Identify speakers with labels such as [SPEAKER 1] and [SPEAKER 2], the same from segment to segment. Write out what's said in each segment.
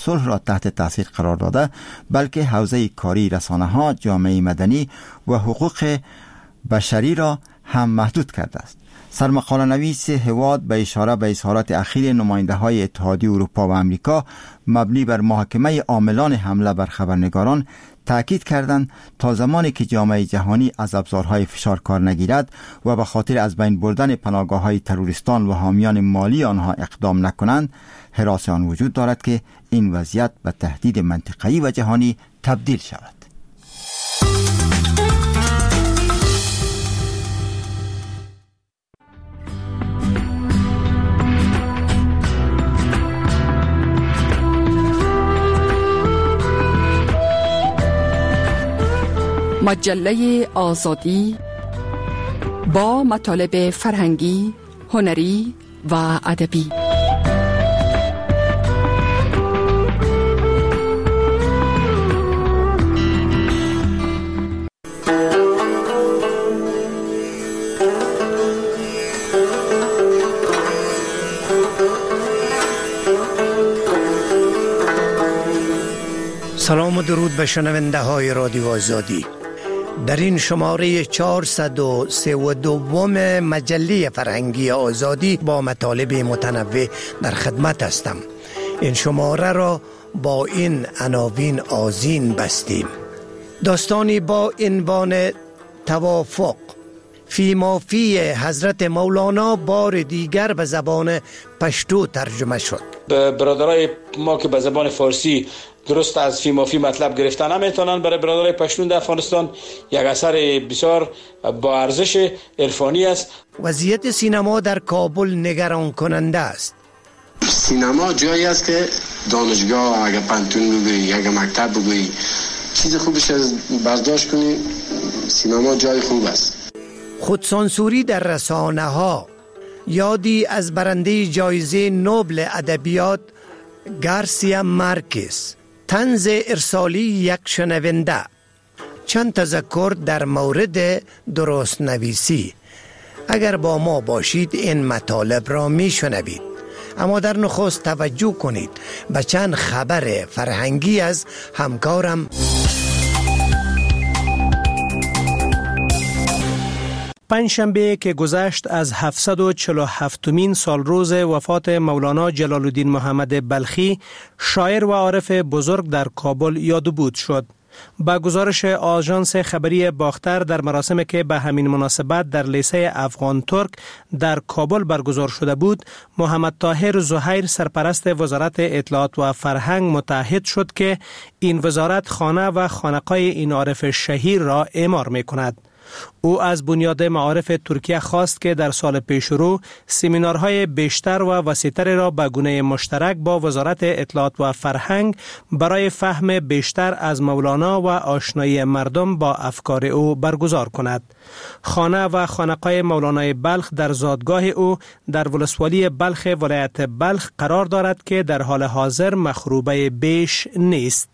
[SPEAKER 1] صلح را تحت تاثیر قرار داده، بلکه حوزه کاری رسانه‌ها، جامعه مدنی و حقوق بشری را هم محدود کرده است. سرمقاله نویس هواد به اشاره به اظهارات اخیر نماینده های اتحادیه اروپا و امریکا مبنی بر محاکمه عاملان حمله بر خبرنگاران تأکید کردند تا زمانی که جامعه جهانی از ابزارهای فشار کار نگیرد و به خاطر از بین بردن پناهگاه‌های تروریستان و حامیان مالی آنها اقدام نکنند، هراس آن وجود دارد که این وضعیت به تهدید منطقه‌ای و جهانی تبدیل شود.
[SPEAKER 2] مجله آزادی با مطالب فرهنگی، هنری و ادبی.
[SPEAKER 3] سلام و درود به شنونده های رادیو آزادی. در این شماره 432 مجله فرهنگی آزادی با مطالب متنوع در خدمت هستم. این شماره را با این عناوین آذین بستیم: داستانی با عنوان توافق فی مافی حضرت مولانا بار دیگر به زبان پشتو ترجمه شد.
[SPEAKER 4] برادرای ما که به زبان فارسی درست از فی مافی مطلب گرفتن نمیتونن، برای برادرای پشتون در افغانستان یک اثر بسیار با ارزش عرفانی است.
[SPEAKER 3] وضعیت سینما در کابل نگران کننده است.
[SPEAKER 5] سینما جایی است که دانشگاه، اگه پانتون بگویی، اگه مکتب بگویی، چیز خوبش از برداشت کنی، سینما جای خوب است.
[SPEAKER 3] خودسانسوری در رسانه ها. یادی از برنده جایزه نوبل ادبیات گارسیا مارکز. طنز ارسالی یک شنونده. چند تذکر در مورد درست نویسی. اگر با ما باشید این مطالب را می شنوید. اما در نخست توجه کنید به چند خبر فرهنگی از همکارم. پنجشنبه که گذشت از 747مین سال روز وفات مولانا جلال الدین محمد بلخی، شاعر و عارف بزرگ در کابل یادبود شد. با گزارش آژانس خبری باختر، در مراسمی که به همین مناسبت در لیسه افغان ترک در کابل برگزار شده بود، محمد طاهر زهیر سرپرست وزارت اطلاعات و فرهنگ متعهد شد که این وزارت خانه و خانقاه این عارف شهیر را اعمار می کند. او از بنیاد معارف ترکیه خواست که در سال پیشرو سمینارهای بیشتر و وسیع‌تر را به گونه مشترک با وزارت اطلاعات و فرهنگ برای فهم بیشتر از مولانا و آشنایی مردم با افکار او برگزار کند. خانه و خانقاه مولانای بلخ در زادگاه او در ولسوالی بلخ ولایت بلخ قرار دارد که در حال حاضر مخروبه بیش نیست.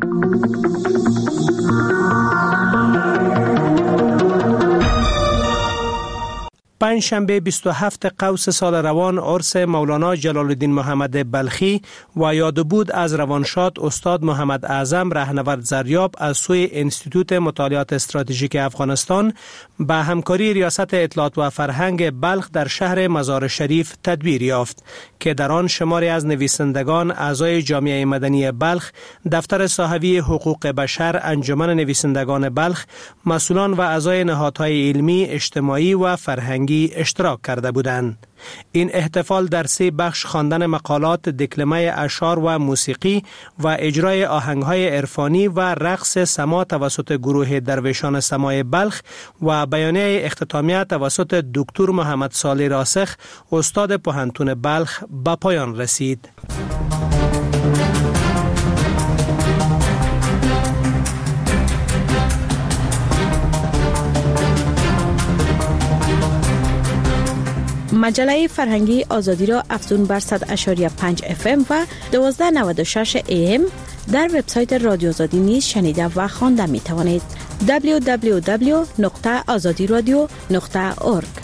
[SPEAKER 3] پنجشنبه 27 قوس سال روان عرس مولانا جلال الدین محمد بلخی و یادبود از روانشاد استاد محمد اعظم رهنورد زریاب از سوی انستیتوت مطالعات استراتژیک افغانستان به همکاری ریاست اطلاعات و فرهنگ بلخ در شهر مزار شریف تدبیر یافت که در آن شماری از نویسندگان اعضای جامعه مدنی بلخ، دفتر صاحبی حقوق بشر، انجمن نویسندگان بلخ، مسئولان و اعضای نهادهای علمی، اجتماعی و فرهنگی اشتراک کرده بودند. این احتفال در 3 بخش خواندن مقالات، دکلمه اشعار و موسیقی و اجرای آهنگهای عرفانی و رقص سما توسط گروه درویشان سمای بلخ و بیانیه اختتامیه توسط دکتر محمد صالح راسخ استاد پوهنتون بلخ به پایان رسید.
[SPEAKER 6] مجله فرهنگی آزادی را افزون بر 100.5 FM و 1296 AM در وبسایت رادیو آزادی نیز شنیده و خوانده می توانید. www.azadiradio.org.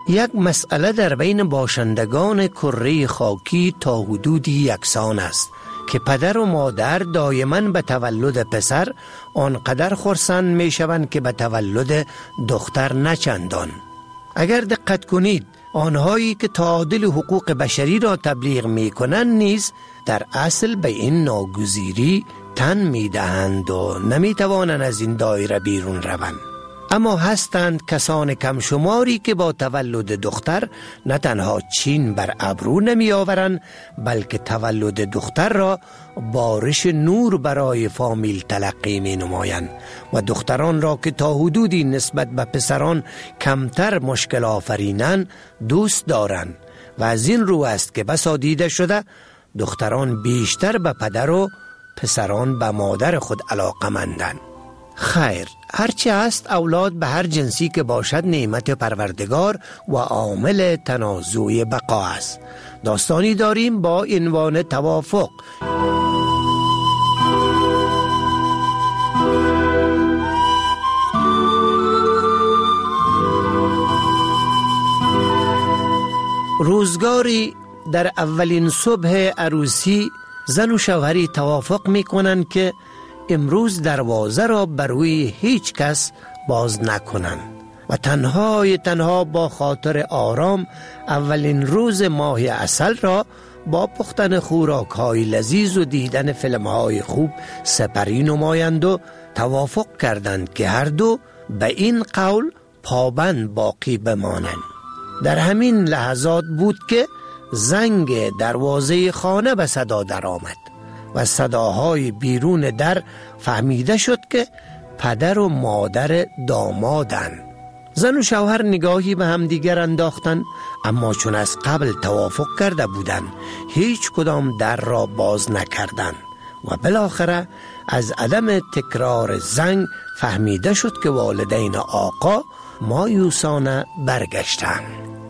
[SPEAKER 7] یک مسئله در بین باشندگان کره خاکی تا حدودی یکسان است که پدر و مادر دائما به تولد پسر آنقدر خرسند می شوند که به تولد دختر نچندان. اگر دقت کنید آنهایی که تعادل حقوق بشری را تبلیغ می کنند نیز در اصل به این ناگزیری تن می دهند و نمی توانند از این دایره بیرون روند. اما هستند کسان کم شماری که با تولد دختر نه تنها چین بر ابرو نمی آورند بلکه تولد دختر را بارش نور برای فامیل تلقی می نمایند و دختران را که تا حدودی نسبت به پسران کمتر مشکل آفرینند دوست دارند و از این رو است که بسا دیده شده دختران بیشتر به پدر و پسران به مادر خود علاقه‌مندند. خیر، هرچه است اولاد به هر جنسی که باشد نعمت پروردگار و عامل تنازع بقا است. داستانی داریم با عنوان توافق. روزگاری در اولین صبح عروسی زن و شوهری توافق می کنند که امروز دروازه را بر روی هیچ کس باز نکنند و تنها با خاطر آرام اولین روز ماه عسل را با پختن خوراک‌های لذیذ و دیدن فیلم‌های خوب سپری نمایند و توافق کردند که هر دو به این قول پابند باقی بمانند. در همین لحظات بود که زنگ دروازه خانه به صدا درآمد و صداهای بیرون در فهمیده شد که پدر و مادر دامادند. زن و شوهر نگاهی به هم دیگر انداختند، اما چون از قبل توافق کرده بودند هیچ کدام در را باز نکردند و بالاخره از عدم تکرار زنگ فهمیده شد که والدین آقا مایوسانه برگشتند.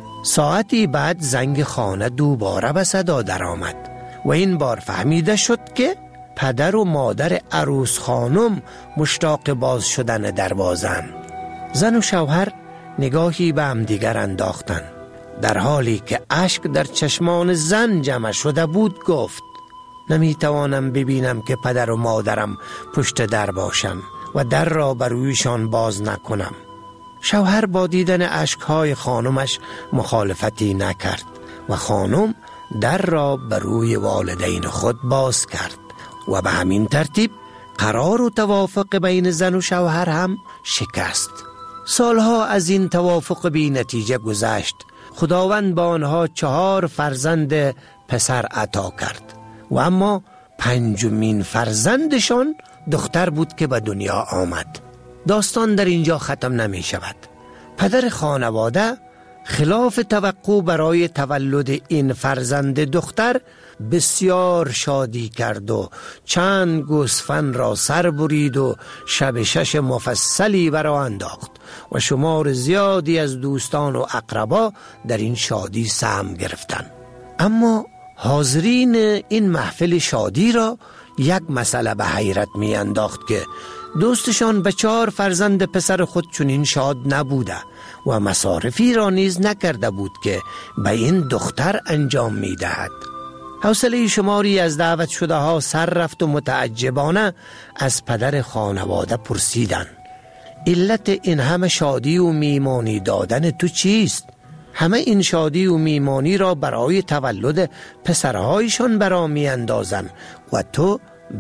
[SPEAKER 7] ساعتی بعد زنگ خانه دوباره به صدا درآمد و این بار فهمیده شد که پدر و مادر عروس خانم مشتاق باز شدن دروازه‌اند. زن و شوهر نگاهی به هم دیگر انداختند. در حالی که اشک در چشمان زن جمع شده بود گفت: نمیتوانم ببینم که پدر و مادرم پشت در باشم و در را بر رویشان باز نکنم. شوهر با دیدن اشکهای خانمش مخالفتی نکرد و خانم در را بر روی والدین خود باز کرد و به همین ترتیب قرار و توافق بین زن و شوهر هم شکست. سالها از این توافق بی نتیجه گذشت. خداوند با آنها 4 فرزند پسر عطا کرد و اما 5مین فرزندشان دختر بود که به دنیا آمد. داستان در اینجا ختم نمی شود. پدر خانواده خلاف توقع برای تولد این فرزند دختر بسیار شادی کرد و چند گوسفند را سر برید و شب 6 مفصلی برآ انداخت و شمار زیادی از دوستان و اقربا در این شادی سهم گرفتند. اما حاضرین این محفل شادی را یک مسئله به حیرت می انداخت که دوستشان به 4 فرزند پسر خود چنین شاد نبوده و مصارفی را نیز نکرده بود که به این دختر انجام می دهد. حوصله شماری از دعوت شده ها سر رفت و متعجبانه از پدر خانواده پرسیدند: علت این همه شادی و میمانی دادن تو چیست؟ همه این شادی و میمانی را برای تولد پسرهایشان برا می اندازن و تو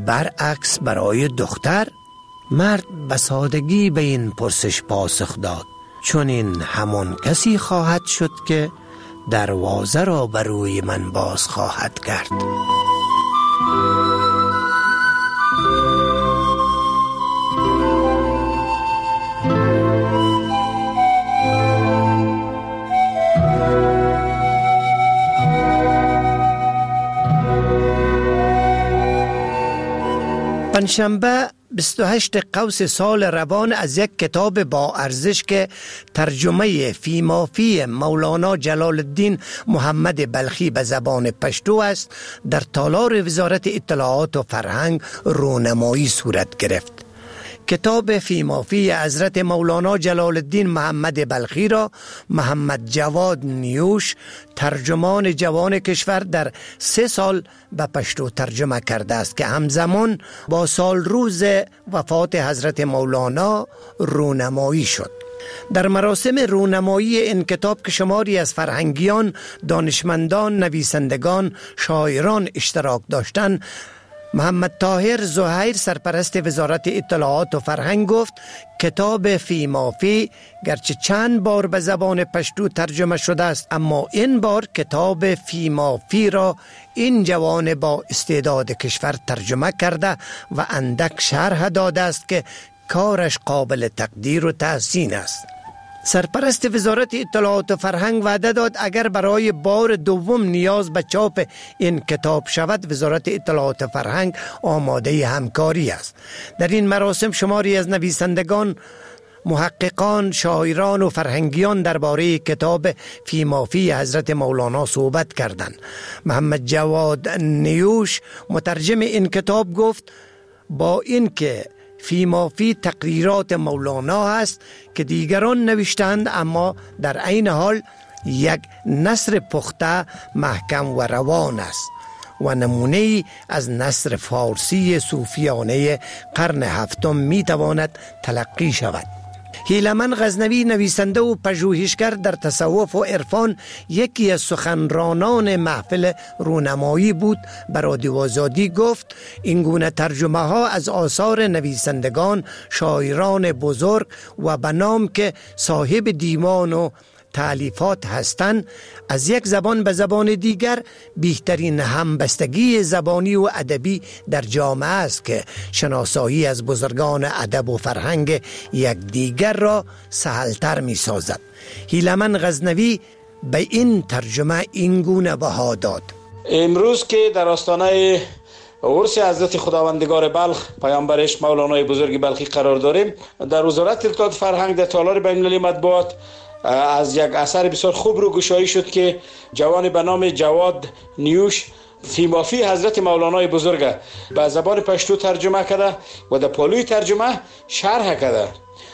[SPEAKER 7] برعکس برای دختر؟ مرد به سادگی به این پرسش پاسخ داد: چون این همان کسی خواهد شد که دروازه را بر روی من باز خواهد کرد. پنجشنبه 28 قوس سال روان از یک کتاب با ارزش که ترجمه فیمافی مولانا جلال الدین محمد بلخی به زبان پشتو است در تالار وزارت اطلاعات و فرهنگ رونمایی صورت گرفت. کتاب فیمافی حضرت مولانا جلال الدین محمد بلخی را محمد جواد نیوش ترجمان جوان کشور در 3 سال به پشتو ترجمه کرده است که همزمان با سال روز وفات حضرت مولانا رونمایی شد. در مراسم رونمایی این کتاب که شماری از فرهنگیان، دانشمندان، نویسندگان، شاعران اشتراک داشتند، محمد طاهر زهیر سرپرست وزارت اطلاعات و فرهنگ گفت کتاب فیمافی گرچه چند بار به زبان پشتو ترجمه شده است، اما این بار کتاب فیمافی را این جوان با استعداد کشور ترجمه کرده و اندک شرح داده است که کارش قابل تقدیر و تحسین است. سرپرست وزارت اطلاعات و فرهنگ وعده داد اگر برای بار دوم نیاز به چاپ این کتاب شود، وزارت اطلاعات و فرهنگ آماده همکاری است. در این مراسم شماری از نویسندگان، محققان، شاعران و فرهنگیان درباره کتاب فیمافی حضرت مولانا صحبت کردند. محمد جواد نیوش مترجم این کتاب گفت با اینکه فیمافی تقریرات مولانا است که دیگران نوشتند، اما در عین حال یک نثر پخته، محکم و روان است و نمونه از نثر فارسی صوفیانه قرن 7 می تواند تلقی شود. هیلمن غزنوی نویسنده و پژوهشگر در تصوف و عرفان یکی از سخنرانان محفل رونمایی بود. به رادیو آزادی گفت این گونه ترجمه ها از آثار نویسندگان، شاعران بزرگ و به نام که صاحب دیوان و تالیفات هستند، از یک زبان به زبان دیگر بهترین همبستگی زبانی و ادبی در جامعه است که شناسایی از بزرگان ادب و فرهنگ یک دیگر را سهلتر می سازد. هیلمن غزنوی به این ترجمه این گونه بها داد:
[SPEAKER 4] امروز که در آستانه عرس حضرت خداوندگار بلخ پیامبرش مولانای بزرگ بلخی قرار داریم، در وزارت اطلاعات فرهنگ در تالار بین‌المللی مطبوعات از یک اثر بسیار خوب رو گشایی شد که جوان به نام جواد نیوش فیمافی حضرت مولانای بزرگ به زبان پشتو ترجمه کرده و در پالوی ترجمه شرح کرده.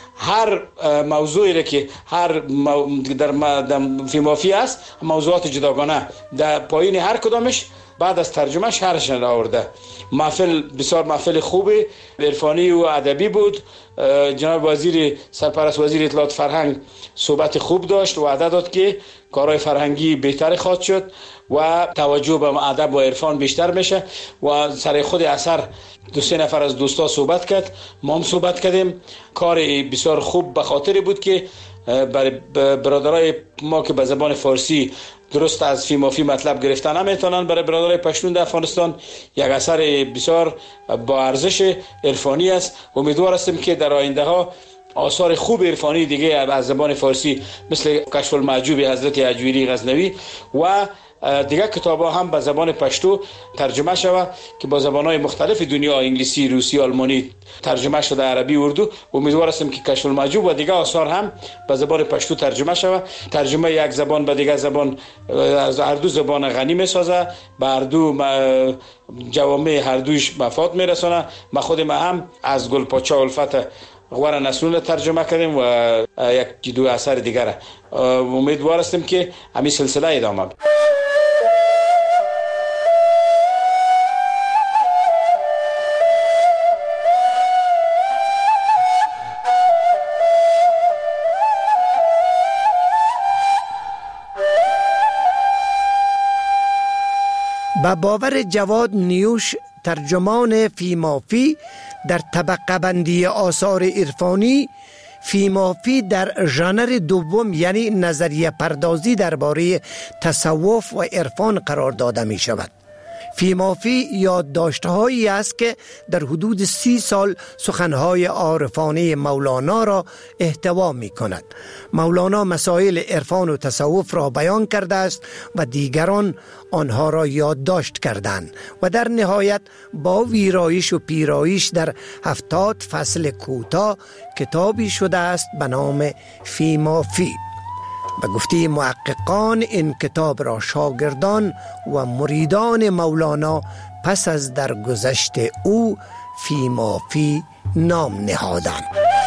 [SPEAKER 4] هر موضوعی را که در فیمافی است، موضوعات جداگانه در پایین هر کدامش بعد از ترجمه شرحش آورده. محفل بسیار محفل خوبی عرفانی و ادبی بود. جناب وزیر سرپرست وزیر اطلاعات فرهنگ صحبت خوب داشت و وعده داد که کارهای فرهنگی بهتر خواهد شد و توجه به ادب و عرفان بیشتر میشه و سر خود اثر 2-3 نفر از دوستا صحبت کرد، ما هم صحبت کردیم. کار بسیار خوب به خاطر بود که برای برادرای ما که به زبان فارسی درست از فیمافی مطلب گرفتن نمیتونن، برای برادرای پشتون در افغانستان یک اثر بسیار با ارزش عرفانی است. امیدوار هستیم که در آینده ها آثار خوب عرفانی دیگه از زبان فارسی مثل کشف المعجوب حضرت اجویری غزنوی و دیگر کتاب ها هم به زبان پشتو ترجمه شود که با زبان‌های مختلف دنیا، انگلیسی، روسی، آلمانی ترجمه شده، عربی، اردو. امیدوار هستیم که کشف المعجوب و دیگر آثار هم به زبان پشتو ترجمه شود. ترجمه یک زبان به دیگر زبان از هر دو زبان غنی می‌سازه، به هر دو جوامع هر دوش مفاد میرسونه. ما خود هم از گلپاچا الفت غور نسلون ترجمه کردیم و یک دو اثر دیگر. امیدوار هستیم که همین سلسله ادامه بده.
[SPEAKER 7] به باور جواد نیوش ترجمان فیمافی در طبقه بندی آثار عرفانی، فیمافی در ژانر دوم یعنی نظریه پردازی درباره تصوف و عرفان قرار داده می شود. فیمافی یادداشت‌هایی است که در حدود 30 سال سخنهای عارفانه مولانا را احتوا می کند. مولانا مسائل عرفان و تصوف را بیان کرده است و دیگران آنها را یادداشت کردند و در نهایت با ویرایش و پیرایش در 70 فصل کوتاه کتابی شده است به نام فیمافی. به گفته محققان این کتاب را شاگردان و مریدان مولانا پس از درگذشت او فیمافی نام نهادند.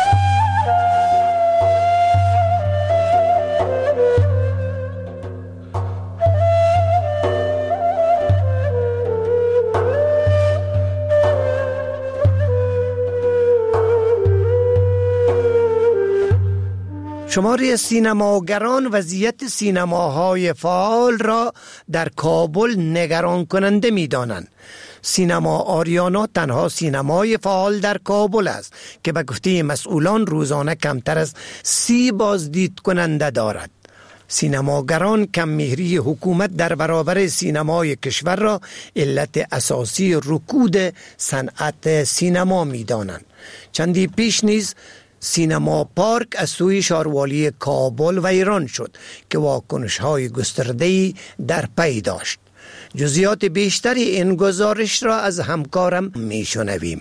[SPEAKER 7] شماری سینماگران وضعیت سینماهای فعال را در کابل نگران کننده می دانند. سینما آریانا تنها سینمای فعال در کابل است که به گفته مسئولان روزانه کمتر از 30 بازدید کننده دارد. سینماگران کم‌مهری حکومت در برابر سینمای کشور را علت اساسی رکود صنعت سینما می دانند. چندی پیش نیز سینما پارک از سوی شاروالی کابل ویران شد که واکنش‌های گسترده‌ای در پی داشت. جزئیات بیشتری این گزارش را از همکارم میشنویم.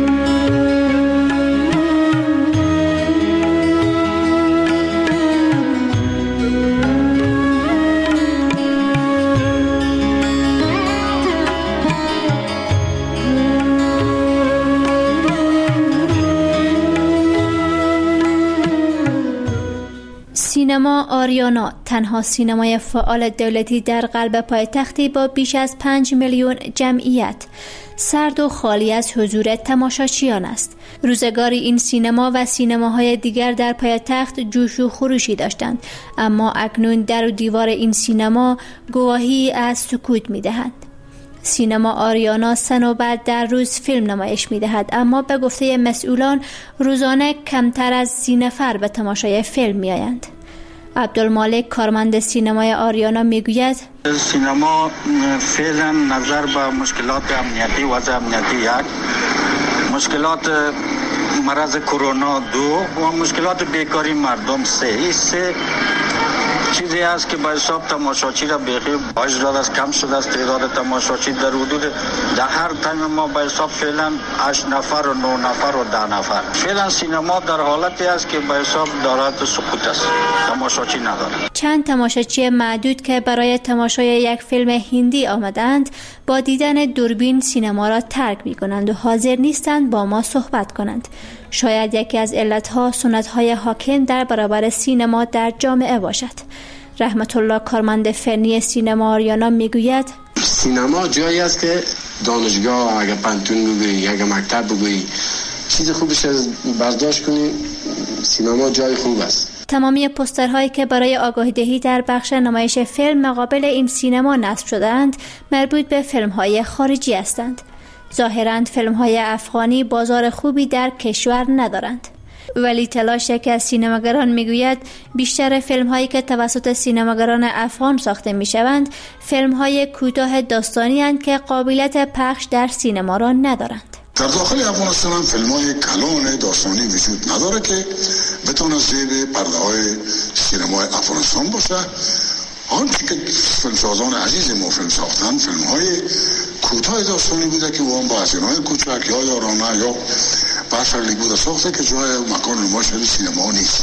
[SPEAKER 8] سینما آریانا تنها سینمای فعال دولتی در قلب پایتختی با بیش از 5 میلیون جمعیت، سرد و خالی از حضور تماشاچیان است. روزگاری این سینما و سینماهای دیگر در پایتخت جوش و خروشی داشتند، اما اکنون در و دیوار این سینما گواهی از سکوت می‌دهند. سینما آریانا سنوبت در روز فیلم نمایش می‌دهد، اما به گفته مسئولان روزانه کمتر از 30 نفر به تماشای فیلم می‌آیند. عبدالمالک کارمند سینمای آریانا میگوید
[SPEAKER 9] سینما فعلا نظر به مشکلات امنیتی وضع امنیتی یک، مشکلات مرض کرونا 2 و مشکلات بیکاری مردم 3 چیزی است که به حساب تماشاچی را بیخی باش داده است، کم شده است. تعداد تماشاچی در حدود در هر تایم ما به حساب فعلا 8 نفر و 9 نفر و 10 نفر. فعلا سینما در حالتی است که به حساب دارد سقوط است، تماشاچی ندارد.
[SPEAKER 8] چند تماشاچی معدود که برای تماشای یک فیلم هندی آمدند با دیدن دوربین سینما را ترک می‌کنند و حاضر نیستند با ما صحبت کنند. شاید یکی از علتها سنت‌های حاکم در برابر سینما در جامعه باشد. رحمت الله کارمند فنی سینما آریانا میگوید
[SPEAKER 5] سینما جایی است که دانشگاه اگه پانتون بگویی، اگه مکتب بگویی، چیز خوبش از برداشت کنی، سینما جای خوب است.
[SPEAKER 8] تمامی پوسترهایی که برای آگاهی دهی در بخش نمایش فیلم مقابل این سینما نصب شده‌اند مربوط به فیلم‌های خارجی هستند. ظاهراً فیلم‌های افغانی بازار خوبی در کشور ندارند. ولی تلاش یکی از سینماگران میگوید بیشتر فیلم‌هایی که توسط سینماگران افغان ساخته میشوند فیلم‌های کوتاه داستانی اند که قابلیت پخش در سینما را ندارند.
[SPEAKER 10] در داخل افغانستان هم فیلم‌های کلان داستانی وجود نداره که بتونه زیر پرده‌های سینمای افغانستان باشه. آنچه که فیلمسازان عزیز ما فیلم ساختن فیلم‌های کوتاه داستانی بوده که اون با هزینه‌های کوچک یا یارانه یا باشرلی بوده ساخته که جای مکان نمایش سینما نیست.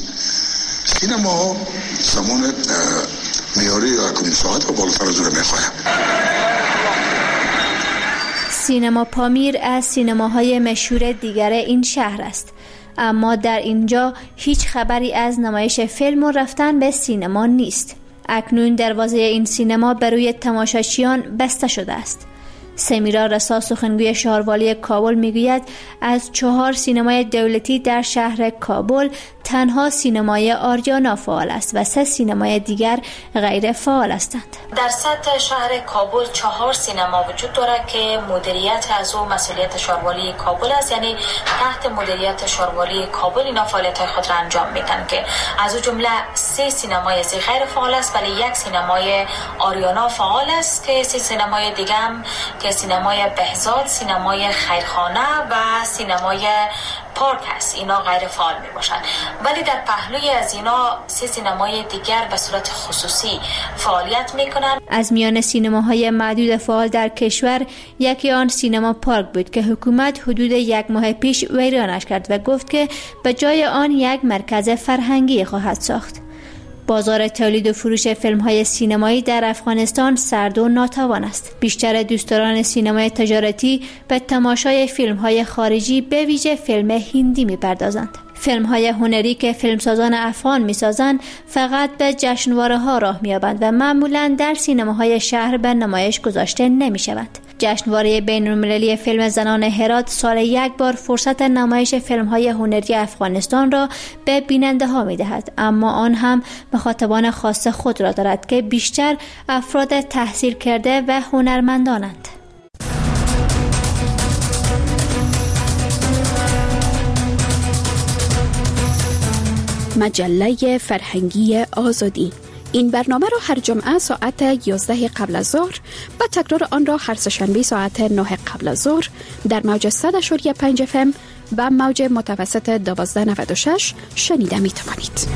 [SPEAKER 10] سینما زمان معیاری یا ساعت و بالاتر از اون می‌خواهد.
[SPEAKER 8] سینما پامیر از سینماهای مشهور دیگر این شهر است، اما در اینجا هیچ خبری از نمایش فیلم و رفتن به سینما نیست. اکنون دروازه این سینما بر روی تماشاچیان بسته شده است. سمیرا رسا سخنگوی شهروالی کابل میگوید از 4 سینمای دولتی در شهر کابل تنها سینمای آریانا فعال است و 3 سینمای دیگر غیر فعال هستند.
[SPEAKER 11] در سطح شهر کابل 4 سینما وجود دارد که مدیریت از او مسئولیت شهروالی کابل است، یعنی تحت مدیریت شهروالی کابل اینا فعالیت خود را انجام میدن که از او جمله 3 سینمای غیر فعال است ولی 1 سینمای آریانا فعال است که 3 سینمای دیگه هم که سینمای بهزاد، سینمای خیرخانه و سینمای پارک هست، اینا غیر فعال می باشند. ولی در پهلوی از اینا 3 سینمای دیگر به صورت خصوصی فعالیت می کنند.
[SPEAKER 8] از میان سینماهای معدود فعال در کشور یکی آن سینما پارک بود که حکومت حدود 1 ماه پیش ویرانش کرد و گفت که به جای آن یک مرکز فرهنگی خواهد ساخت. بازار تولید و فروش فیلم‌های سینمایی در افغانستان سرد و ناتوان است. بیشتر دوستداران سینمای تجارتی به تماشای فیلم‌های خارجی به ویژه فیلم هندی می‌پردازند. فیلم‌های هنری که فیلمسازان افغان می‌سازند فقط به جشنواره‌ها راه می‌یابند و معمولاً در سینماهای شهر به نمایش گذاشته نمی‌شوند. جشنواره بین‌المللی فیلم زنان هرات سال یک بار فرصت نمایش فیلم‌های هنری افغانستان را به بیننده‌ها می‌دهد، اما آن هم مخاطبان خاص خود را دارد که بیشتر افراد تحصیل کرده و هنرمندانند.
[SPEAKER 6] مجله فرهنگی آزادی. این برنامه را هر جمعه ساعت 11 قبل از ظهر و تکرار آن را هر سه‌شنبه ساعت 9 قبل از ظهر در موج 100.5 FM و موج متوسط 1296 شنیده می توانید.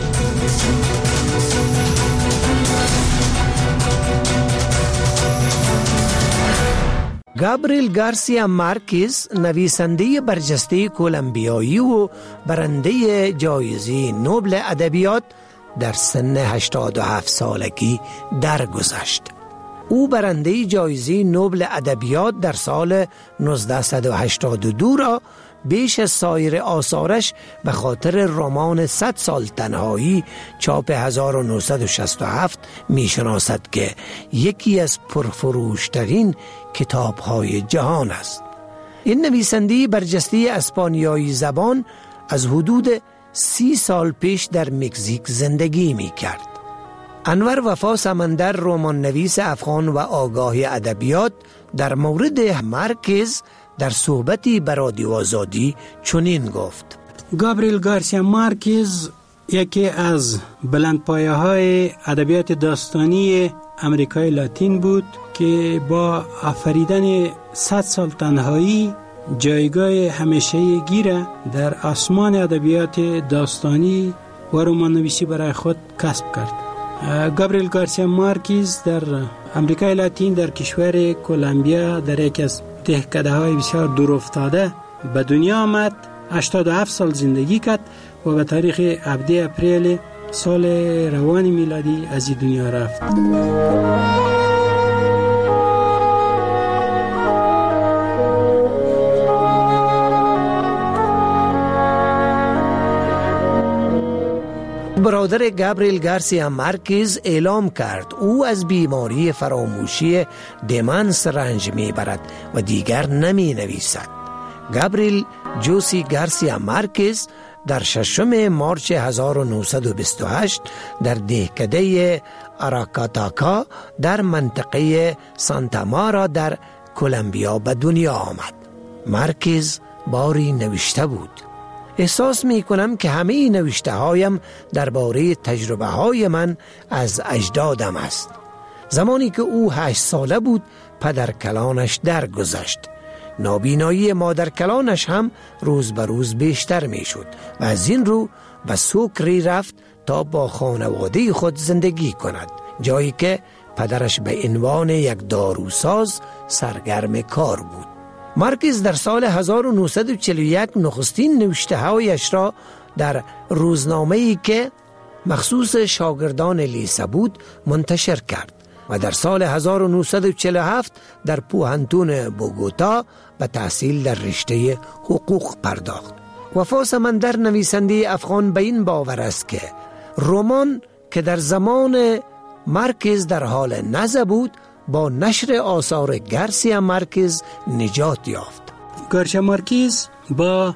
[SPEAKER 7] گابریل گارسیا مارکز، نویسنده برجسته کولومبیایی و برنده جایزه نوبل ادبیات، در سن 87 سالگی درگذشت. او برنده جایزه نوبل ادبیات در سال 1982 را بیش از سایر آثارش به خاطر رمان 100 سال تنهایی چاپ 1967 میشناسد که یکی از پرفروشترین کتاب‌های جهان است. این نویسنده برجسته اسپانیایی زبان از حدود 30 سال پیش در مکزیک زندگی می کرد. انور وفا سمندر، رمان نویس افغان و آگاه ادبیات، در مورد مارکز در صحبتی به رادیو آزادی چنین گفت:
[SPEAKER 12] گابریل گارسیا مارکز یکی از بلندپایه‌های ادبیات داستانی امریکای لاتین بود که با آفریدن 100 سال تنهایی جایگاه همیشه‌ای گیره در آسمان ادبیات داستانی و رمان نویسی برای خود کسب کرد. گابریل گارسیا مارکز در امریکای لاتین در کشور کولومبیا در یک از دهکده‌های بسیار دور افتاده به دنیا آمد. 87 سال زندگی کرد و به تاریخ 17 اپریل سال روان میلادی از این دنیا رفت.
[SPEAKER 7] برادر گابریل گارسیا مارکز اعلام کرد او از بیماری فراموشی دمنس رنج میبرد و دیگر نمی نویسد. گابریل جوسی گارسیا مارکز در 6 مارچ 1928 در دهکده آراکاتاکا در منطقه سانتا مارا در کولومبیا به دنیا آمد. مارکز باری نوشته بود: احساس می کنم که همه نوشته هایم درباره تجربه های من از اجدادم است. زمانی که او 8 ساله بود پدر کلانش درگذشت. نابینایی مادر کلانش هم روز به روز بیشتر می شد و از این رو به سوکری رفت تا با خانواده خود زندگی کند، جایی که پدرش به عنوان یک داروساز سرگرم کار بود. مارکز در سال 1941 نخستین نوشته هایش را در روزنامه‌ای که مخصوص شاگردان لیسه بود منتشر کرد و در سال 1947 در پوهنتون بوگوتا به تحصیل در رشته حقوق پرداخت. وفا سمندر، نویسنده افغان، به این باور است که رمان که در زمان مارکز در حال نزع بود با نشر آثار گارسیا مارکز نجات یافت.
[SPEAKER 12] گارسیا مارکز با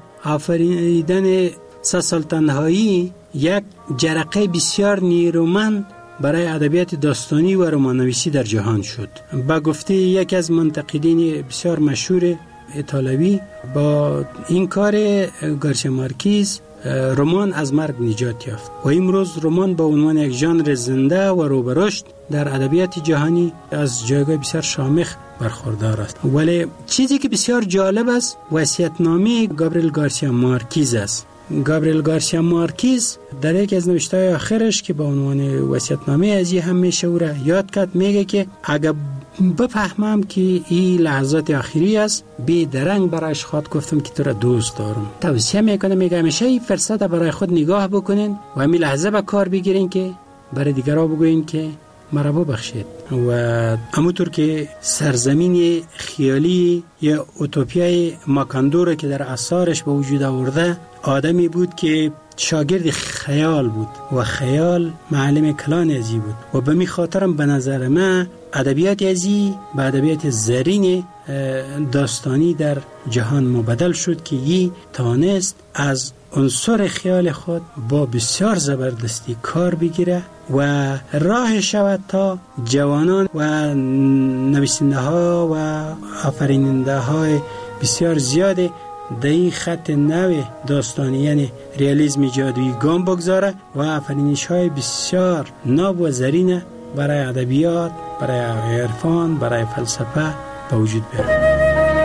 [SPEAKER 12] آفریدن 100 سال تنهایی یک جرقه بسیار نیرومند برای ادبیات داستانی و رمان‌نویسی در جهان شد. با گفته یک از منتقدین بسیار مشهور ایتالوی، با این کار گارسیا مارکز رمان از مرگ نجات یافت و امروز رمان به عنوان یک ژانر زنده و رو به رشد در ادبیات جهانی از جایگاه بسیار شامخ برخوردار است. ولی چیزی که بسیار جالب است وصیت‌نامه گابریل گارسیا مارکز است. گابریل گارسیا مارکز در یک از نوشته‌های آخرش که به عنوان وصیت‌نامه از این همیشه او را یاد کرد، میگه که اگر بفهمم که این لحظات آخری است، بی درنگ برایش خواهد گفتم که تو را دوست دارم. توصیه میکنم، میگه همیشه این فرصت برای خود نگاه بکنین و همین لحظه به کار بگیرین که برای دیگرها بگوین که مرا ببخشید. و همونطور که سرزمین خیالی یا اوتوپیای ماکاندو که در آثارش به وجود آورده، آدمی بود که شاگرد خیال بود و خیال معلم کلان ازی بود و به می خاطرم به نظر من ادبیات ازی به ادبیات زرین داستانی در جهان مبدل شد که یی توانست از عنصر خیال خود با بسیار زبردستی کار بگیره و راه شود تا جوانان و نویسنده ها و آفریننده های بسیار زیاده در این خط نو داستانی یعنی ریالیسم جادویی گام بگذاره و آفرینش های بسیار ناب و زرین برای ادبیات، برای عرفان، برای فلسفه به وجود بیاره.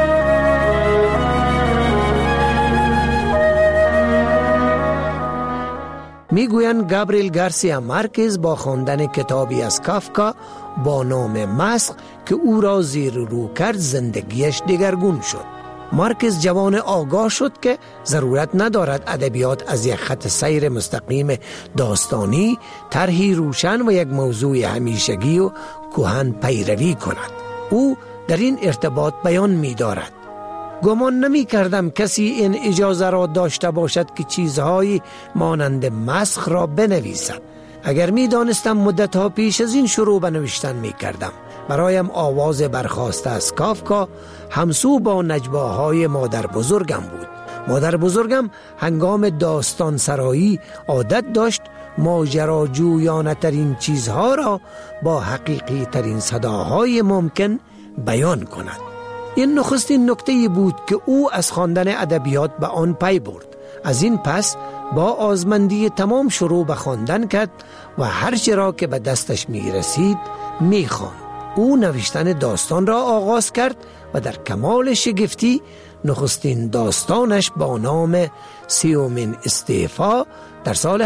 [SPEAKER 7] میگویند گابریل گارسیا مارکز با خواندن کتابی از کافکا با نام مسخ که او را زیر رو کرد زندگیش دگرگون شد. مارکز جوان آگاه شد که ضرورت ندارد ادبیات از یک خط سیر مستقیم داستانی طرحی روشن و یک موضوع همیشگی و کهن پیروی کند. او در این ارتباط بیان می دارد: گمان نمی کردم کسی این اجازه را داشته باشد که چیزهایی مانند مسخ را بنویسد. اگر می دانستم مدتها پیش از این شروع به نوشتن می کردم. برایم آواز برخاسته از کافکا همسو با نجواهای مادر بزرگم بود. مادر بزرگم هنگام داستان سرایی عادت داشت ماجراجویانه ترین چیزها را با حقیقی ترین صداهای ممکن بیان کند. این نخستین نکته بود که او از خواندن ادبیات به آن پی برد. از این پس با آزمندی تمام شروع به خواندن کرد و هر چه را که به دستش می رسید می خواند. او نوشتن داستان را آغاز کرد و در کمال شگفتی نخستین داستانش با نام 30مین استعفا در سال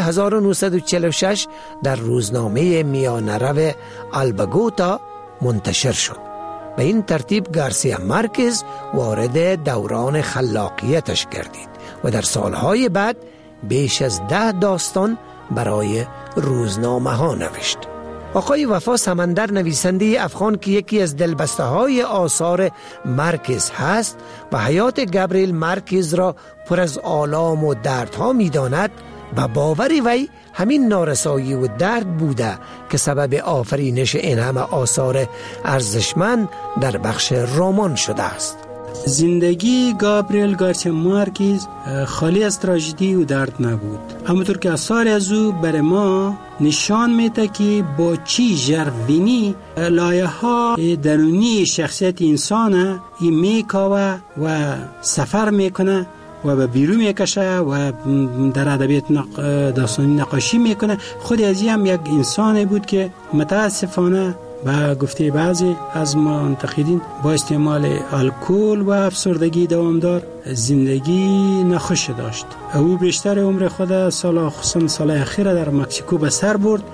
[SPEAKER 7] 1946 در روزنامه میانه‌رو آلباگوتا منتشر شد. به این ترتیب گارسیا مارکز وارد دوران خلاقیتش گردید و در سالهای بعد بیش از 10 داستان برای روزنامه ها نوشت. آقای وفا سمندر، نویسنده افغان که یکی از دلبسته های آثار مارکز هست و حیات گابریل مارکز را پر از آلام و دردها می داند، و باوری وی همین نارسایی و درد بوده که سبب آفرینش این همه آثار ارزشمند در بخش رمان شده است.
[SPEAKER 12] زندگی گابریل گارسیا مارکز خالی از تراژدی و درد نبود. همونطور که آثار از او برای ما نشان میده که با چی ژرفینی لایه ها درونی شخصیت انسان میکاوه و سفر میکنه و به بیرون میکشه و در ادبیات داستانی نقاشی میکنه. خود از هم یک انسان بود که متاسفانه و گفته بعضی از منتقدین با استعمال الکل و افسردگی دوامدار زندگی ناخوش داشت. او بیشتر عمر خود خصوصا سال اخیر در مکزیکو به سر برد.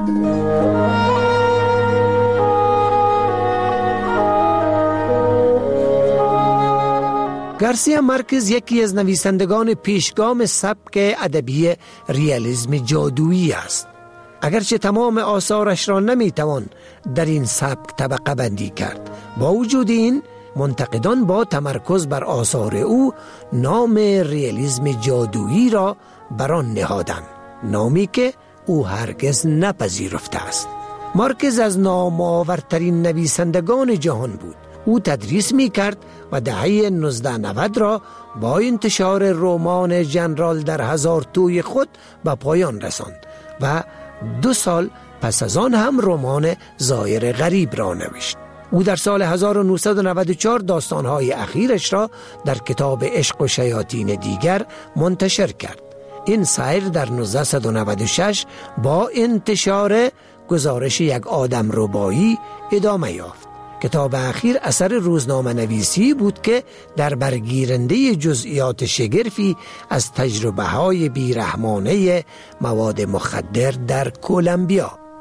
[SPEAKER 7] گارسیا مارکز یکی از نویسندگان پیشگام سبک ادبی ریالیسم جادویی است. اگرچه تمام آثارش را نمیتوان در این سبک طبقه بندی کرد، با وجود این منتقدان با تمرکز بر آثار او نام ریالیسم جادویی را بر آن نهادند، نامی که او هرگز نپذیرفته است. مارکز از نامآورترین نویسندگان جهان بود. او تدریس می کرد و دهه 1990 را با انتشار رمان ژنرال در هزار توی خود به پایان رساند و 2 سال پس از آن هم رمان زایر غریب را نوشت. او در سال 1994 داستانهای اخیرش را در کتاب عشق و شیاطین دیگر منتشر کرد. این سیر در 1996 با انتشار گزارش یک آدم ربایی ادامه یافت. کتاب اخیر اثر روزنامه نویسی بود که در برگیرنده جزئیات شگرفی از تجربه های بیرحمانه مواد مخدر در کولومبیا.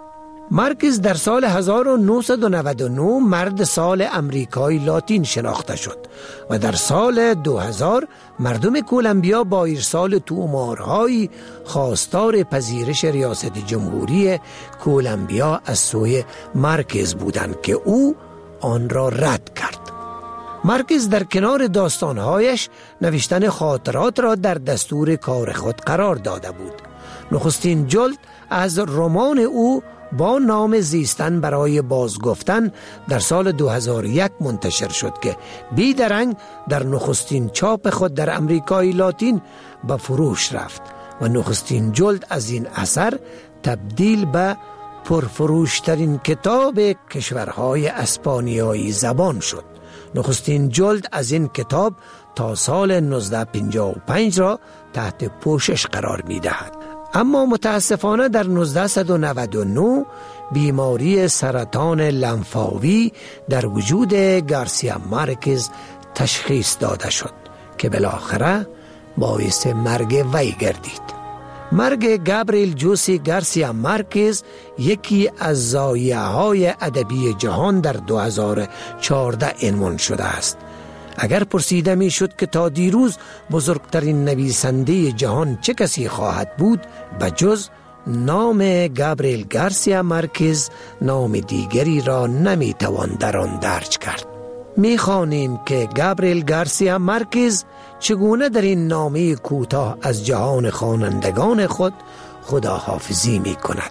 [SPEAKER 7] مارکز در سال 1999 مرد سال امریکای لاتین شناخته شد و در سال 2000 مردم کولومبیا با ارسال تومارهای خواستار پذیرش ریاست جمهوری کولومبیا از سوی مارکز بودند که او آن را رد کرد. مارکز در کنار داستانهایش نوشتن خاطرات را در دستور کار خود قرار داده بود. نخستین جلد از رمان او با نام زیستن برای بازگفتن در سال 2001 منتشر شد که بیدرنگ در نخستین چاپ خود در امریکای لاتین به فروش رفت و نخستین جلد از این اثر تبدیل به پرفروشترین کتاب کشورهای اسپانیایی زبان شد. نخستین جلد از این کتاب تا سال 1955 را تحت پوشش قرار می دهد. اما متاسفانه در 1999 بیماری سرطان لنفاوی در وجود گارسیا مارکز تشخیص داده شد که بالاخره باعث مرگ وی گردید. مرگ گابریل جوسی گارسیا مارکز یکی از ضایعه‌های ادبی جهان در 2014 عنوان شده است. اگر پرسیده می شد که تا دیروز بزرگترین نویسنده جهان چه کسی خواهد بود، بجز نام گابریل گارسیا مارکز نام دیگری را نمی توان در آن درج کرد. می خوانیم که گابریل گارسیا مارکز چگونه در این نامه کوتاه از جهان خوانندگان خود خداحافظی می کند.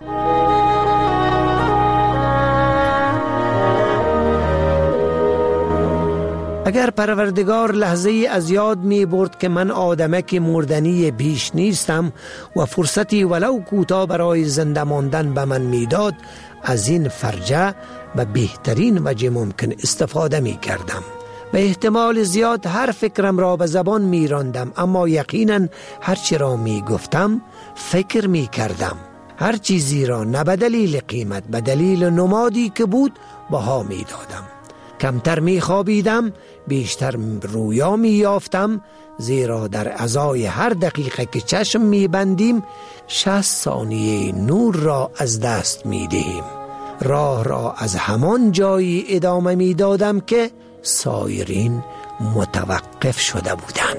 [SPEAKER 7] اگر پروردگار لحظه‌ای از یاد می برد که من آدمک مردنی بیش نیستم و فرصتی ولو کوتاه برای زنده ماندن به من می داد، از این فرجه به بهترین وجه ممکن استفاده می کردم. به احتمال زیاد هر فکرم را به زبان می راندم، اما یقینا هر چی را می گفتم فکر می کردم. هر چیزی را نه به دلیل قیمت، به دلیل نمادی که بود بها می دادم. کمتر می خوابیدم، بیشتر رویا می یافتم، زیرا در ازای هر دقیقه که چشم می بندیم 60 ثانیه نور را از دست می دهیم. راه را از همان جایی ادامه می دادم که سایرین متوقف شده بودند.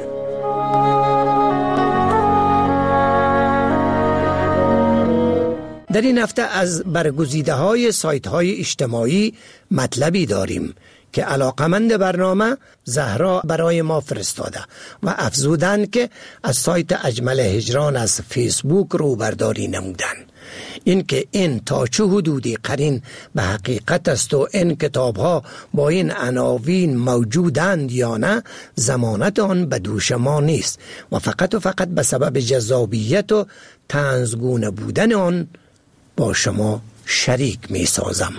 [SPEAKER 7] در این هفته از برگزیده های سایت های اجتماعی مطلبی داریم که علاقمند برنامه زهرا برای ما فرستاده و افزودند که از سایت اجمل هجران از فیسبوک رو برداری نمودن. این که این تا چه حدودی قرین به حقیقت است و این کتاب ها با این عناوین موجودند یا نه ضمانت آن به دوش ما نیست و فقط به سبب جذابیت و طنزگونه بودن آن با شما شریک می سازم.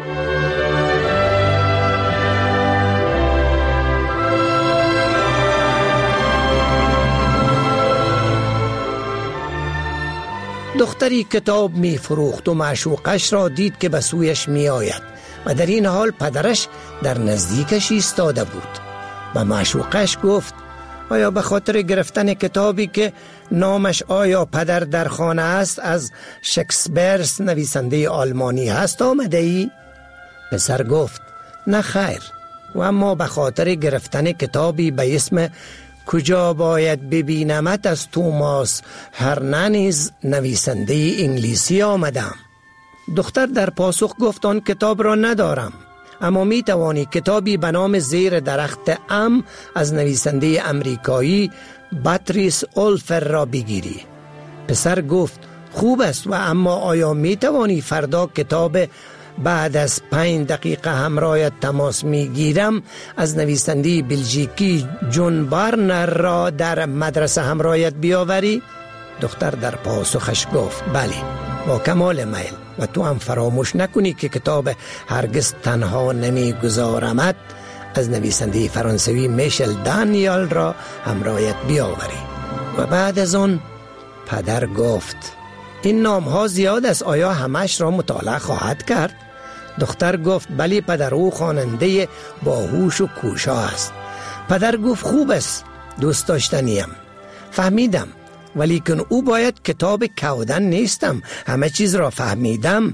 [SPEAKER 7] دختری کتاب می فروخت و معشوقش را دید که به سویش می آید و در این حال پدرش در نزدیکش ایستاده بود. و معشوقش گفت آیا به خاطر گرفتن کتابی که نامش آیا پدر در خانه است از شکسپیر نویسنده آلمانی هست آمده ای؟ پسر گفت نه خیر، و اما به خاطر گرفتن کتابی به اسم کجا باید ببینمت از توماس هرنانز نویسنده انگلیسی آمدم. دختر در پاسخ گفت آن کتاب را ندارم، اما می توانی کتابی به نام زیر درخت ام از نویسنده امریکایی باتریس اولفر را بگیری. پسر گفت خوب است، و اما آیا می توانی فردا کتاب بعد از 5 دقیقه همراهت تماس می گیرم از نویسنده بلژیکی جون بارنر را در مدرسه همراهت بیاوری؟ دختر در پاسخش گفت بله، با کمال میل، و تو هم فراموش نکنی که کتاب هرگز تنها نمی گذارمت از نویسنده فرانسوی میشل دانیال را همراهت بیاوری. و بعد از آن پدر گفت این نام ها زیاد است، آیا همش را مطالعه خواهد کرد؟ دختر گفت بلی پدر، او خواننده باهوش و کوشا است. پدر گفت خوب است، دوست داشتنیم. فهمیدم، ولیکن او باید کتاب کودن نیستم، همه چیز را فهمیدم.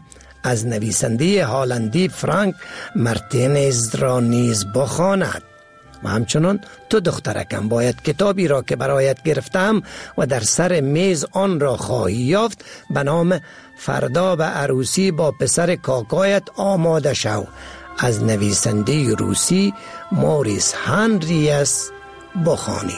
[SPEAKER 7] از نویسنده هالندی فرانک مارتینز را نیز بخواند. و همچنان تو دخترکم باید کتابی را که برایت گرفتم و در سر میز آن را خواهی یافت به نام فردا به عروسی با پسر کاکایت آماده شو، از نویسنده روسی موریس هنریس بخوانی.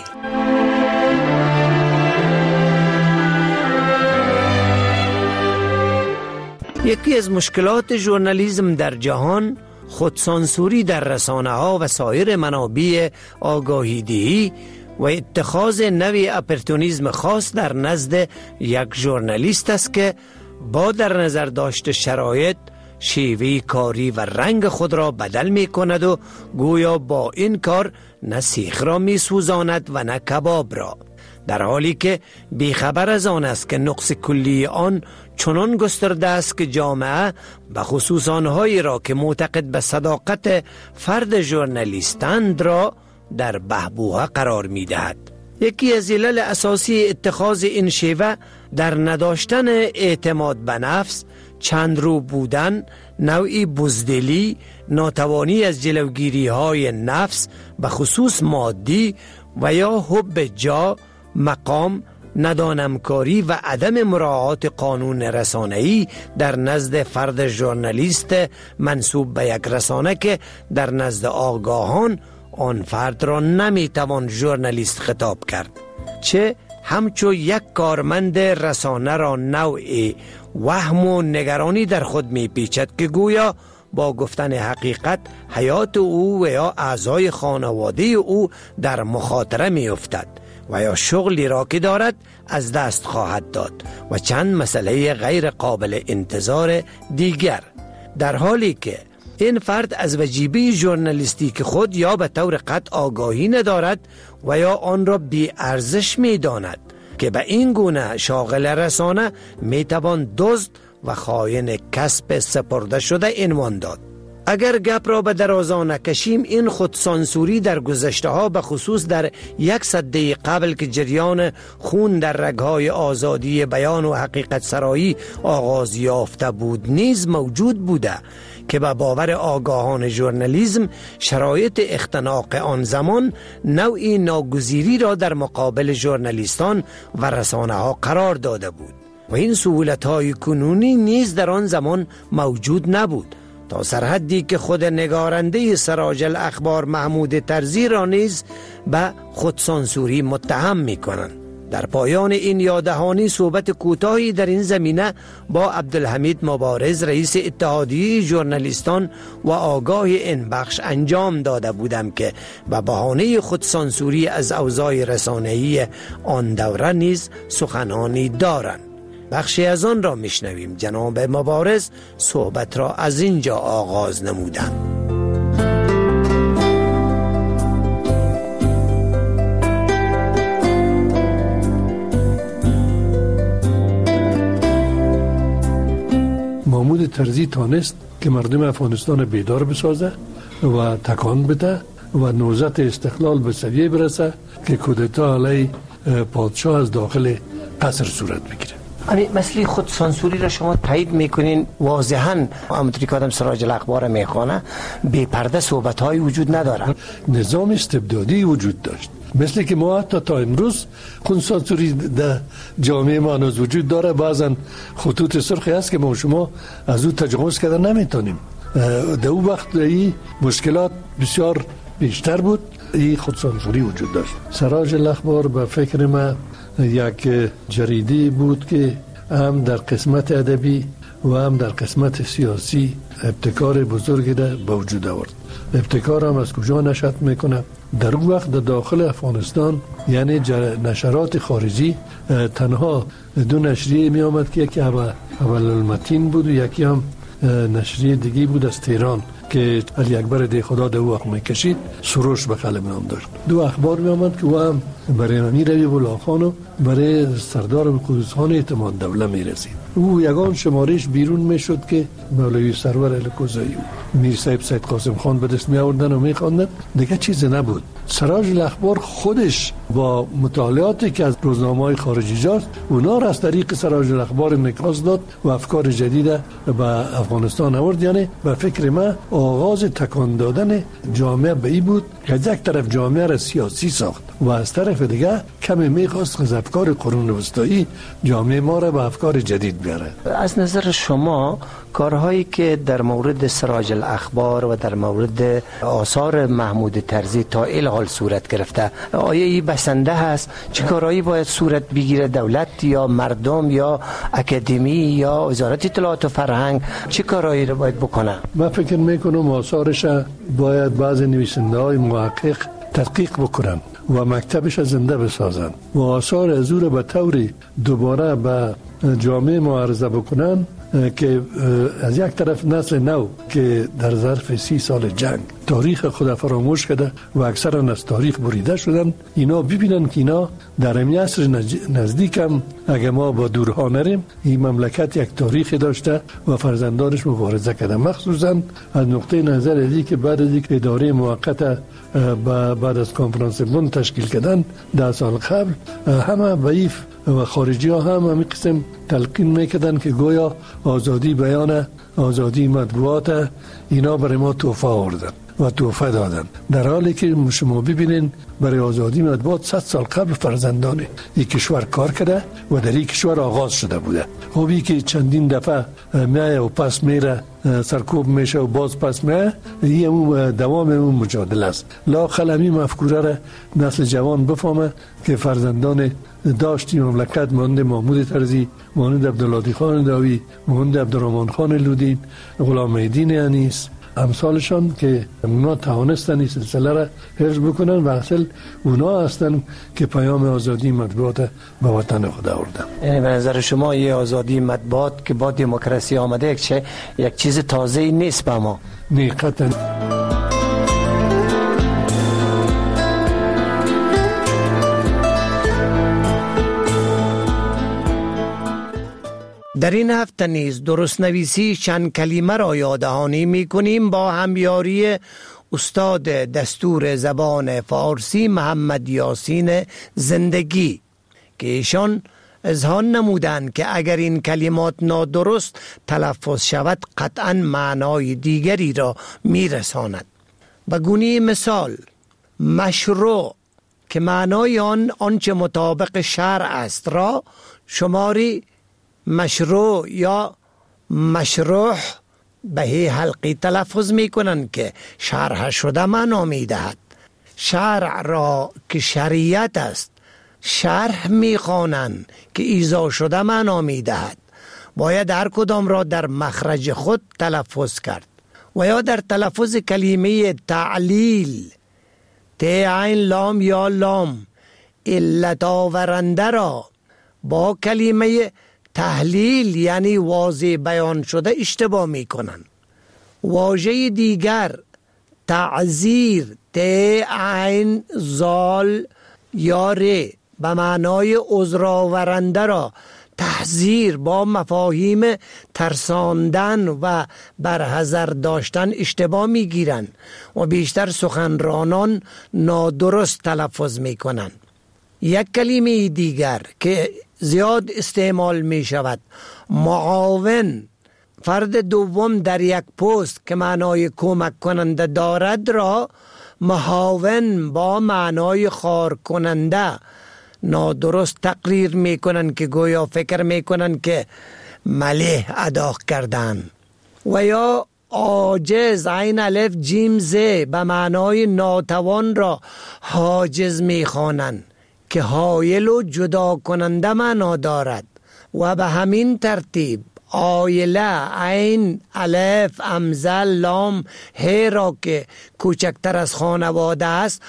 [SPEAKER 7] یکی از مشکلات ژورنالیسم در جهان خودسانسوری در رسانه ها و سایر منابع آگاهی دهی و اتخاذ نوع اپورتونیسم خاص در نزد یک ژورنالیست است که با در نظر داشت شرایط شیوه کاری و رنگ خود را بدل می کند و گویا با این کار نه سیخ را می سوزاند و نه کباب را، در حالی که بیخبر از آن است که نقص کلی آن چنان گسترده است که جامعه به خصوص آنهایی را که معتقد به صداقت فرد ژورنالیستند را در بحبوحه قرار می دهد. یکی از علل اساسی اتخاذ این شیوه در نداشتن اعتماد به نفس، چند رو بودن، نوعی بزدلی، ناتوانی از جلوگیری های نفس به خصوص مادی و یا حب جا، مقام، ندانمکاری و عدم مراعات قانون رسانه‌ای در نزد فرد ژورنالیست منسوب به یک رسانه که در نزد آگاهان آن فرد را نمیتوان ژورنالیست خطاب کرد، چه همچو یک کارمند رسانه را نوعی وهم و نگرانی در خود میپیچد که گویا با گفتن حقیقت حیات او و یا اعضای خانواده او در مخاطره میافتد و یا شغلی را که دارد از دست خواهد داد و چند مسئله غیر قابل انتظار دیگر، در حالی که این فرد از وجیبه ژورنالیستیک خود یا به طور قطع آگاهی ندارد و یا آن را بی ارزش می داند که به این گونه شاغل رسانه می توان دزد و خائن کسب سپرده شده عنوان داد. اگر گپ را به درازا نکشیم، این خودسانسوری در گذشته ها به خصوص در یک سده قبل که جریان خون در رگهای آزادی بیان و حقیقت سرایی آغاز یافته بود نیز موجود بوده که به باور آگاهان ژورنالیسم شرایط اختناق آن زمان نوعی ناگزیری را در مقابل ژورنالیستان و رسانه ها قرار داده بود و این سهولت های کنونی نیز در آن زمان موجود نبود، تا سرحدی که خود نگارنده سراج الاخبار محمود طرزی را نیز به خودسانسوری متهم می کنند. در پایان این یاددهانی صحبت کوتاهی در این زمینه با عبدالحمید مبارز رئیس اتحادیه ژورنالیستان و آگاه این بخش انجام داده بودم که به بهانه خودسانسوری از اوضاع رسانه‌ای آن دوره نیز سخنانی دارند. بخشی از آن را میشنویم. جناب مبارز صحبت را از اینجا آغاز نمودند.
[SPEAKER 13] محمود طرزی تانست که مردم افغانستان بیدار بسازه و تکان بده و نوزت استقلال به سویه برسه که کودتا علیه پادشاه از داخل قصر صورت بگیره.
[SPEAKER 7] همین مسئله خودسانسوری را شما تایید میکنین؟ واضحاً همونطوری که آدم سراج الاخبار میخوانه بی پرده صحبت های وجود نداره.
[SPEAKER 13] نظام استبدادی وجود داشت، مثل که ما حتی تا امروز خودسانسوری در جامعه ما هنوز وجود داره. بعضا خطوط سرخی هست که ما شما از او تجاوز کردن نمیتونیم. در اون وقت این مشکلات بسیار بیشتر بود، این خودسانسوری وجود داشت. سراج الاخبار به فکر ما یک جریده بود که هم در قسمت ادبی و هم در قسمت سیاسی ابتکار بزرگی را به وجود آورد. ابتکار هم از کجا نشأت میکنه؟ در اون وقت در داخل افغانستان یعنی نشرات خارجی تنها دو نشریه می آمد که یکی اول المتین بود و یکی هم نشریه دیگی بود از تهران که علی اکبر دی خدا در وقت میکشید سروش به قلم نام داشت. دو اخبار میامد که او هم برای امیر حبیب الله خان و برای سردار قدوس خان اعتماد دوله میرسید. او یگان شمارش بیرون میشد که مولوی سرور الکوزایی میر صاحب سید قاسم خان به دست می آوردن و میخواندن، دیگه چیزی نبود. سراج الاخبار خودش با مطالعاتی که از روزنامه‌های خارجی جاست، اونا را از طریق سراج الاخبار انعکاس داد و افکار جدید به افغانستان آورد. یعنی به فکر من آغاز تکان دادن جامعه به این بود که از یک طرف جامعه را سیاسی ساخت و از طرف دیگه کمی میخواست از افکار قرون وسطایی جامعه ما را به افکار جدید بیاره.
[SPEAKER 7] از نظر شما کارهایی که در مورد سراج الاخبار و در مورد آثار محمود طرزی تا الحال صورت گرفته، آیا این بسنده هست؟ چه کارهایی باید صورت بگیره؟ دولت یا مردم یا اکادمی یا وزارت اطلاعات و فرهنگ چه کارهایی رو باید بکنه؟
[SPEAKER 13] من فکر میکنم آثارش باید بعض نویسنده های محقق تحقیق بکنن و مکتبش زنده بسازن و آثار از او به طوری دوباره به جامعه معرضه بکنن که از یک طرف نسل نو که در ظرف 30 سال جنگ تاریخ خود فراموش کرده و اکثرا از تاریخ بریده شدن، اینا ببینن که اینا در این عصر نزدیک هم اگه ما با دورها نریم این مملکت یک تاریخی داشته و فرزندانش مبارزه کرده. مخصوصا از نقطه نظر ازی که بعد از اینکه اداره موقت بعد از کنفرانس بن تشکیل کردن 10 سال قبل، همه ضعیف و خارجی ها هم همین قسم تلقین میکردن که گویا آزادی بیان، آزادی مطبوعات اینا برای ما تحفه آوردن و تحفه دادن، در حالی که شما ببینین برای آزادی مطبوعات 100 سال قبل فرزندان این کشور کار کرده و در این کشور آغاز شده بوده. خوبی که چندین دفعه میایه و پس میره، سرکوب میشه و باز پس میایه، این دوام اون مجادله است. لااقل همین مفکوره را نسل جوان بفهمه که فرزندان داشتی مملکت مانند محمود طرزی، مانند عبدالهادی خان داوی، مانند عبدالرحمن خان لودین، غلام الدین انیس، امثالشان که اونا توانستن این سلسله را حفظ بکنن و اصل اونا هستن که پیام آزادی مطبوعات به وطن خود آوردن.
[SPEAKER 7] یعنی به نظر شما یه آزادی مطبوعات که با دموکراسی آمده یک چیز تازه‌ای نیست به ما؟
[SPEAKER 13] نه قطعاً.
[SPEAKER 7] در این هفته نیز درست نویسی چند کلمه را یاددهانی می‌کنیم با همیاری استاد دستور زبان فارسی محمد یاسین زندگی که ایشان اظهار نمودند که اگر این کلمات نادرست تلفظ شود قطعاً معنای دیگری را میرساند. به گونه مثال مشروع که معنای آنچه مطابق شرع است را شماری مشروع یا مشروع به حلقی تلفظ می کنند که شرح شده معنا می دهد. شرع را که شریعت است شرح می خوانند که ایضاح شده معنا می دهد. باید هر کدام را در مخرج خود تلفظ کرد. و یا در تلفظ کلمه تعلیل عین لام یا لام علت آورنده را با کلمه تحلیل یعنی واضح بیان شده اشتباه می کنن. واژه دیگر تعذیر عین زال یا ر به معنای عذرآورنده را تحذیر با مفاهیم ترساندن و برحذر داشتن اشتباه می گیرن و بیشتر سخنرانان نادرست تلفظ می کنن. یک کلمه دیگر که زیاد استعمال می شود معاون، فرد دوم در یک پست که معنای کمک کننده دارد را معاون با معنای خار کننده نادرست تقریر می کنند که گویا فکر می کنند که ملیح ادا کردن. و یا عاجز عین الف جیم ز به معنای ناتوان را حاجز می خوانند که حایل و جدا کننده معنا دارد. و به همین ترتیب عایله عین الف امزه لام ه را که کوچکتر از خانواده است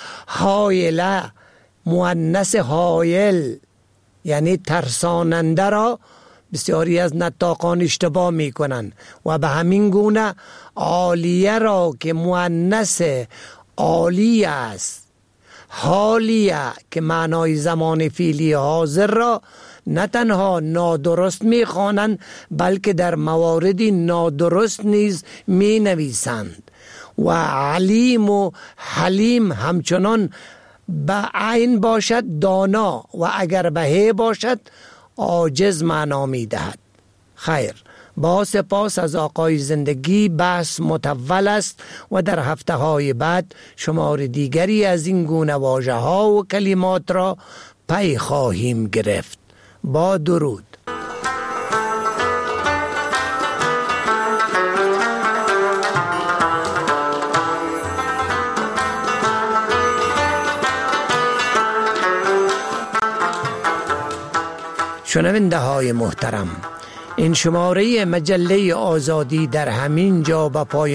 [SPEAKER 7] حایله مؤنث حایل یعنی ترساننده را بسیاری از نطاقان اشتباه می کنند و به همین گونه عالیه را که مؤنث عالی است، حالیه که معنای زمان فعلی حاضر را نه تنها نادرست می خوانند بلکه در مواردی نادرست نیز می نویسند. و علیم و حلیم همچنان به عین باشد دانا و اگر به ه باشد عاجز معنا می دهد. خیر، با سپاس از آقای زندگی. بحث مطول است و در هفته های بعد شمار دیگری از این گونه واژه ها و کلمات را پی خواهیم گرفت. با درود. شنونده های محترم، این شماره مجله آزادی در همین جا به پایان